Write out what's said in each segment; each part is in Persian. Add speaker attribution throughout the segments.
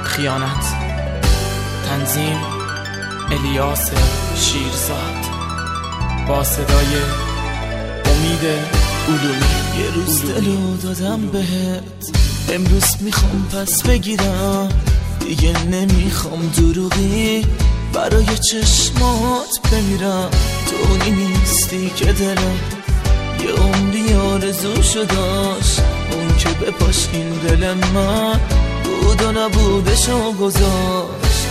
Speaker 1: خیانت. تنظیم الیاس شیرزاد با صدای امید علومی.
Speaker 2: یه روز دلو دادم بهت، امروز میخوام پس بگیرم، دیگه نمیخوام دروغی برای چشمات بمیرم. تو اونی نیستی که دلم یه عمری آرزوشو داشت، اون که بپاش این دل من بود و نبودشو گذاشت.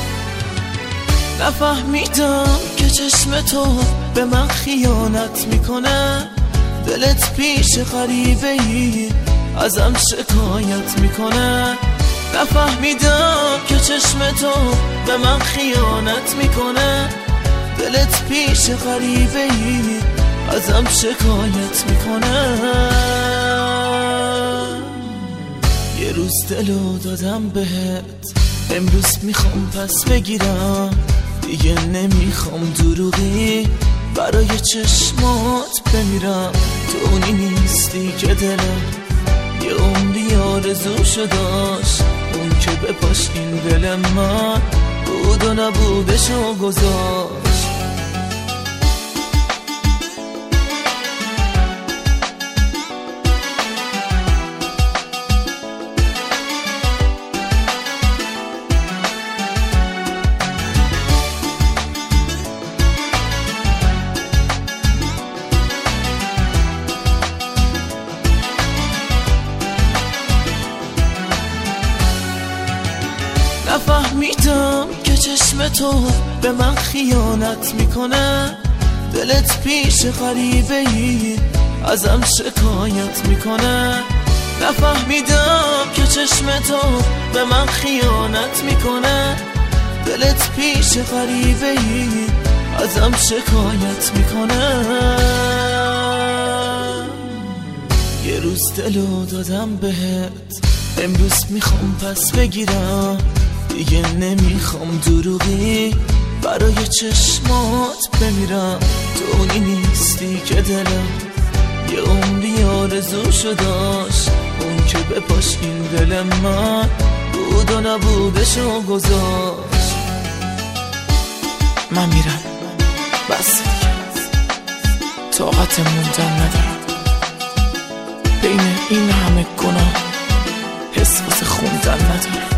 Speaker 2: نفهمیدم که چشم تو به من خیانت میکنه، دلت پیش غریبه ای ازم شکایت میکنه. نفهمیدم که چشم تو به من خیانت میکنه، دلت پیش غریبه ای ازم شکایت میکنه. یه روز دلو دادم بهت، امروز میخوام پس بگیرم، دیگه نمیخوام دروغی برای چشمات بمیرم. تو اونی نیستی که دلم یه عمری آرزوشو داشت، اون که بپاش این دل من بود و نبودشو گذاشت. نفهمیدم که چشم تو به من خیانت میکنه، دلت پیش غریبه ای ازم شکایت میکنه. نفهمیدم که چشم تو به من خیانت میکنه، دلت پیش غریبه ای ازم شکایت میکنه. یه روز دلو دادم بهت، امروز میخوام پس بگیرم، دیگه نمیخوام دروغی برای چشمات بمیرم. تو اونی نیستی که دلم یه عمری آرزوشو داشت، اون که بپاش این دل من بود و نبودشو گذاشت.
Speaker 1: من میرم، بس دیگه طاقت موندن ندارم، بین این همه گناه حس واسه خوندن ندارم.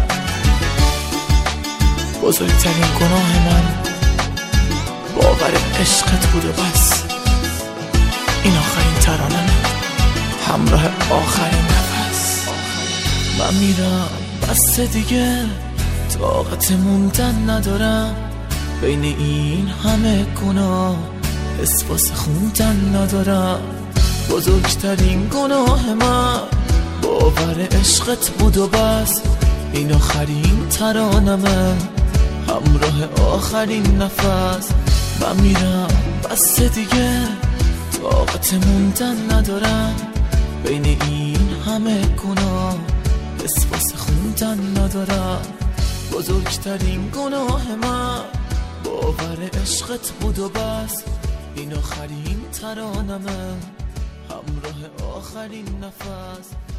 Speaker 1: بزرگترین گناه من باور عشقت بود و بس. این آخرین ترانه همراه آخرین نفس.
Speaker 2: من میرم، بس دیگه طاقت موندن ندارم، بین این همه گناه حس واسه خوندن ندارم. بزرگترین گناه من باور عشقت بود و بس. این آخرین ترانه همراه آخرین نفس. من میرم، بس دیگه طاقت موندن ندارم، بین این همه گناه حس واسه خوندن ندارم. بزرگترین گناه من باور عشقت بود و بس. این آخرین ترانه همراه آخرین نفس.